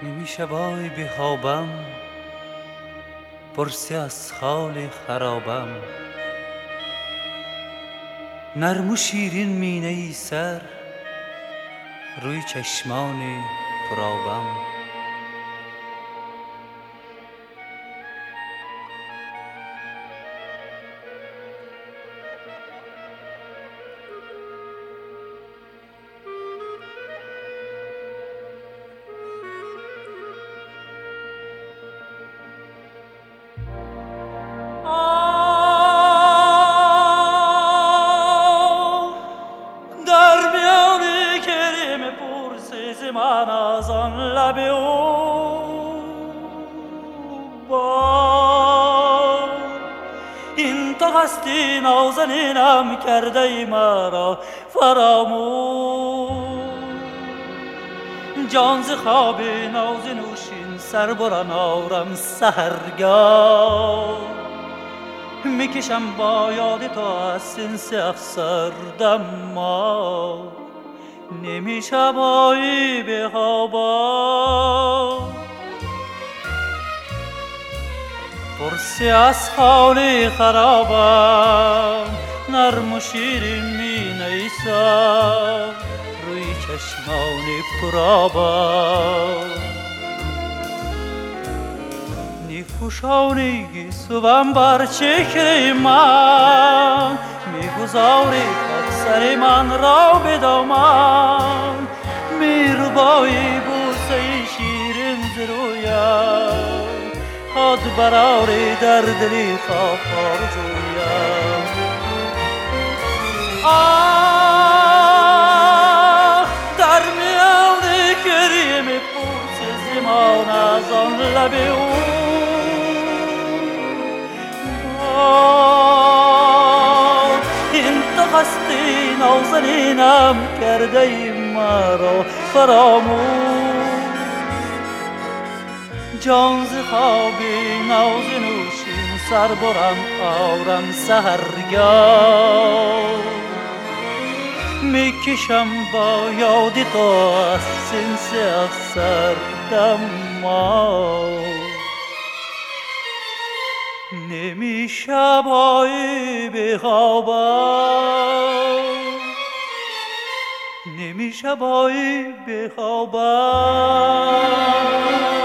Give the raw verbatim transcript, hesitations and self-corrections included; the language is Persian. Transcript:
نیمی شبای بخوابم، پرسی از خال خرابم. نرم و شیرین مینه ای سر روی چشمان پرآبم. من از آن لب او با این تو هستی نازنینم کرده ای مرا فراموش. جان ز خواب ناز نوشین سر بران آرم سحرگاه. میکشم با یاد تو از سنس افسردم ما. نیمی شبایی بخوابم، پرسی از حال خرابم. نرم و شیرین مینه ای سر روی چشمان پرآبم. نیفوشانی گیسوم بر چهره من، میگذاری سر من را به دامن. میربایی بوسه شیرین ز رویم، خود براری در دلی خواب آرزویم. آه در میان گریه میپرسه زمان از آن لب او. هستی نازنینم کرده ای مرا فراموش. جان ز خواب ناز نوشین سر برم آرم سحرگاه. میکشم با یاد تو از سنس افسردم ما. نیمی شبایی بخوابم، نیمی شبایی بخوابم.